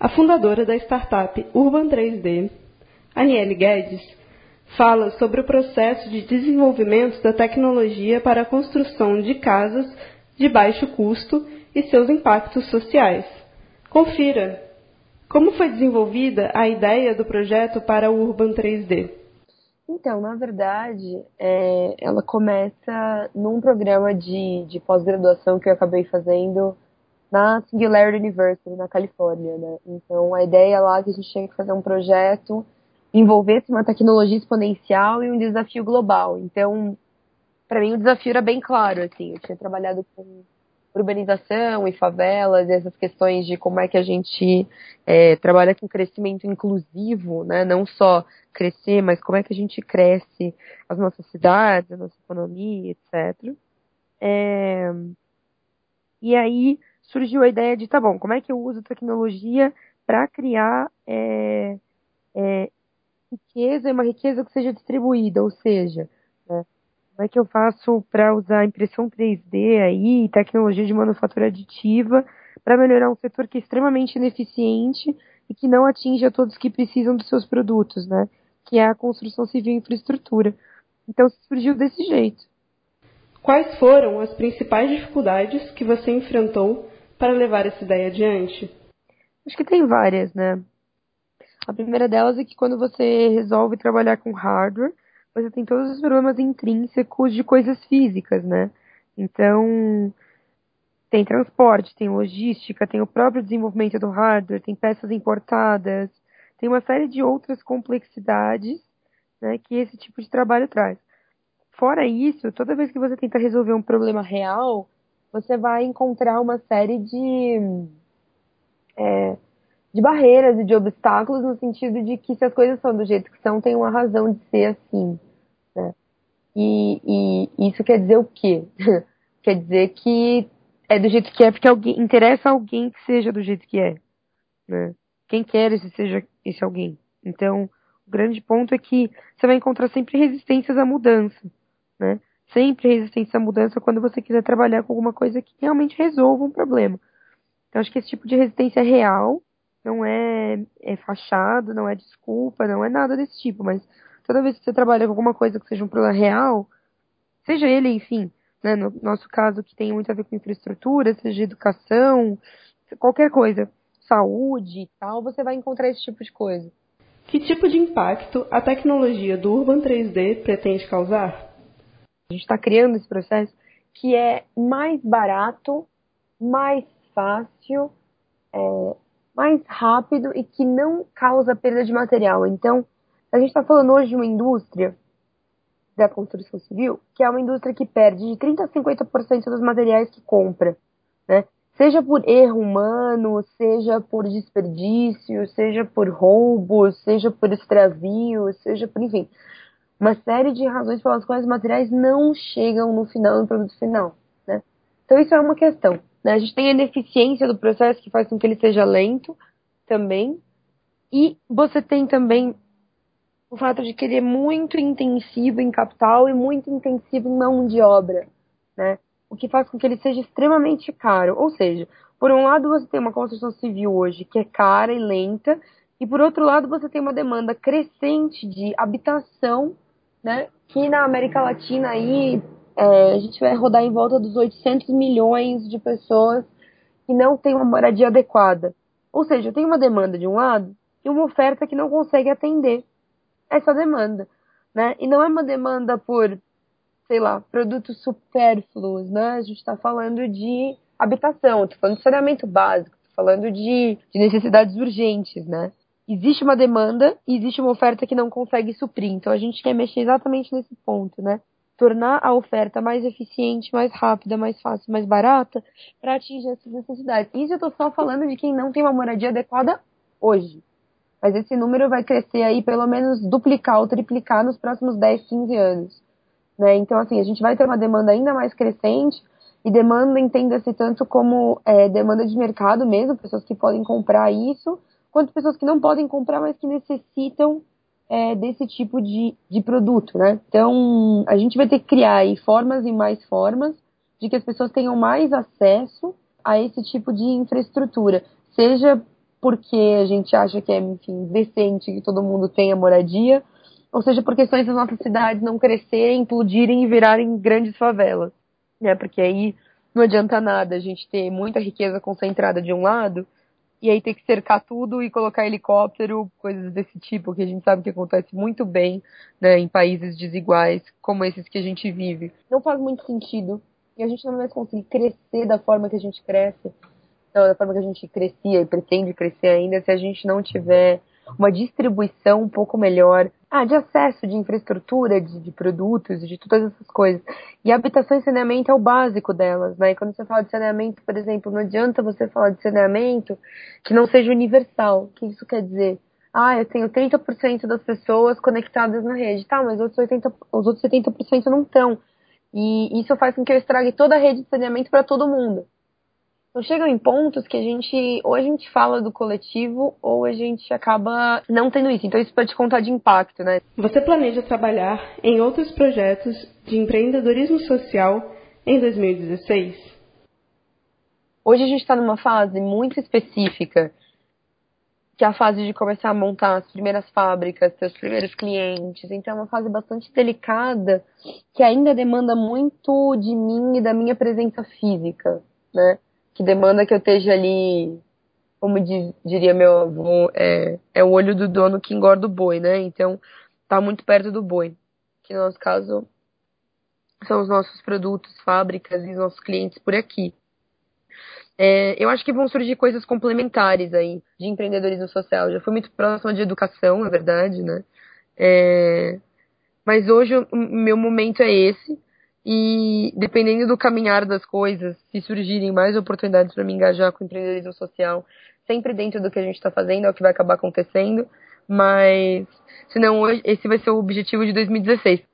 A fundadora da startup Urban 3D, Aniele Guedes, fala sobre o processo de desenvolvimento da tecnologia para a construção de casas de baixo custo e seus impactos sociais. Confira! Como foi desenvolvida a ideia do projeto para o Urban 3D? Então, na verdade, ela começa num programa de pós-graduação que eu acabei fazendo na Singularity University, na Califórnia, né? Então, a ideia lá é que a gente tinha que fazer um projeto que envolvesse uma tecnologia exponencial e um desafio global. Então, para mim, o desafio era bem claro, assim. Eu tinha trabalhado com urbanização e favelas, e essas questões de como é que a gente trabalha com crescimento inclusivo, né? Não só crescer, mas como é que a gente cresce as nossas cidades, a nossa economia, etc. E aí surgiu a ideia de, tá bom, como é que eu uso tecnologia para criar riqueza, e uma riqueza que seja distribuída, ou seja, né, como é que eu faço para usar impressão 3D aí, tecnologia de manufatura aditiva, para melhorar um setor que é extremamente ineficiente e que não atinge a todos que precisam dos seus produtos, né? Que é a construção civil e infraestrutura. Então surgiu desse jeito. Quais foram as principais dificuldades que você enfrentou para levar essa ideia adiante? Acho que tem várias, né? A primeira delas é que quando você resolve trabalhar com hardware, você tem todos os problemas intrínsecos de coisas físicas, né? Então, tem transporte, tem logística, tem o próprio desenvolvimento do hardware, tem peças importadas, tem uma série de outras complexidades, né, que esse tipo de trabalho traz. Fora isso, toda vez que você tenta resolver um problema real, você vai encontrar uma série de barreiras e de obstáculos no sentido de que se as coisas são do jeito que são, tem uma razão de ser assim, né? E isso quer dizer o quê? Quer dizer que é do jeito que é porque interessa a alguém que seja do jeito que é, né? Quem quer esse seja esse alguém. Então, o grande ponto é que você vai encontrar sempre resistências à mudança, né? Sempre resistência à mudança quando você quiser trabalhar com alguma coisa que realmente resolva um problema. Então, acho que esse tipo de resistência é real, não é fachado, não é desculpa, não é nada desse tipo, mas toda vez que você trabalha com alguma coisa que seja um problema real, seja ele, enfim, né, no nosso caso que tem muito a ver com infraestrutura, seja educação, qualquer coisa, saúde e tal, você vai encontrar esse tipo de coisa. Que tipo de impacto a tecnologia do Urban 3D pretende causar? A gente está criando esse processo que é mais barato, mais fácil, mais rápido e que não causa perda de material. Então, a gente está falando hoje de uma indústria da construção civil, que é uma indústria que perde de 30% a 50% dos materiais que compra, né? Seja por erro humano, seja por desperdício, seja por roubo, seja por extravio, seja por, enfim, uma série de razões pelas quais os materiais não chegam no final, no produto final, né? Então isso é uma questão, né? A gente tem a ineficiência do processo que faz com que ele seja lento também, e você tem também o fato de que ele é muito intensivo em capital e muito intensivo em mão de obra, né? O que faz com que ele seja extremamente caro. Ou seja, por um lado você tem uma construção civil hoje que é cara e lenta, e por outro lado você tem uma demanda crescente de habitação, né? Que na América Latina aí a gente vai rodar em volta dos 800 milhões de pessoas que não têm uma moradia adequada. Ou seja, tem uma demanda de um lado e uma oferta que não consegue atender essa demanda, né? E não é uma demanda por, sei lá, produtos supérfluos, né? A gente está falando de habitação, estou falando de saneamento básico, estou falando de necessidades urgentes, né? Existe uma demanda e existe uma oferta que não consegue suprir. Então a gente quer mexer exatamente nesse ponto, né? Tornar a oferta mais eficiente, mais rápida, mais fácil, mais barata para atingir essas necessidades. Isso eu estou só falando de quem não tem uma moradia adequada hoje. Mas esse número vai crescer aí pelo menos duplicar ou triplicar nos próximos 10, 15 anos, né? Então, assim, a gente vai ter uma demanda ainda mais crescente e demanda, entenda-se tanto como demanda de mercado mesmo, pessoas que podem comprar isso, quanto pessoas que não podem comprar, mas que necessitam desse tipo de produto, né? Então, a gente vai ter que criar aí formas e mais formas de que as pessoas tenham mais acesso a esse tipo de infraestrutura, seja porque a gente acha que é, enfim, decente que todo mundo tenha moradia, ou seja, por questões das nossas cidades não crescerem, implodirem e virarem grandes favelas, né? Porque aí não adianta nada a gente ter muita riqueza concentrada de um lado e aí ter que cercar tudo e colocar helicóptero, coisas desse tipo, que a gente sabe que acontece muito bem, né, em países desiguais como esses que a gente vive. Não faz muito sentido. E a gente não vai conseguir crescer da forma que a gente cresce, não, da forma que a gente crescia e pretende crescer ainda, se a gente não tiver uma distribuição um pouco melhor, de acesso, de infraestrutura, de produtos, de todas essas coisas. E habitação e saneamento é o básico delas, né? E quando você fala de saneamento, por exemplo, não adianta você falar de saneamento que não seja universal. O que isso quer dizer? Eu tenho 30% das pessoas conectadas na rede. Tá, mas os outros 70% não estão. E isso faz com que eu estrague toda a rede de saneamento para todo mundo. Então chegam em pontos que ou a gente fala do coletivo, ou a gente acaba não tendo isso. Então isso pode contar de impacto, né? Você planeja trabalhar em outros projetos de empreendedorismo social em 2016? Hoje a gente está numa fase muito específica, que é a fase de começar a montar as primeiras fábricas, ter os primeiros clientes. Então é uma fase bastante delicada, que ainda demanda muito de mim e da minha presença física, né? Que demanda que eu esteja ali, como diria meu avô, é o olho do dono que engorda o boi, né? Então, tá muito perto do boi, que no nosso caso são os nossos produtos, fábricas e os nossos clientes por aqui. Eu acho que vão surgir coisas complementares aí de empreendedorismo social. Já fui muito próxima de educação, é verdade, né? Mas hoje o meu momento é esse. E dependendo do caminhar das coisas, se surgirem mais oportunidades para me engajar com empreendedorismo social, sempre dentro do que a gente está fazendo, é o que vai acabar acontecendo. Mas, senão, esse vai ser o objetivo de 2016.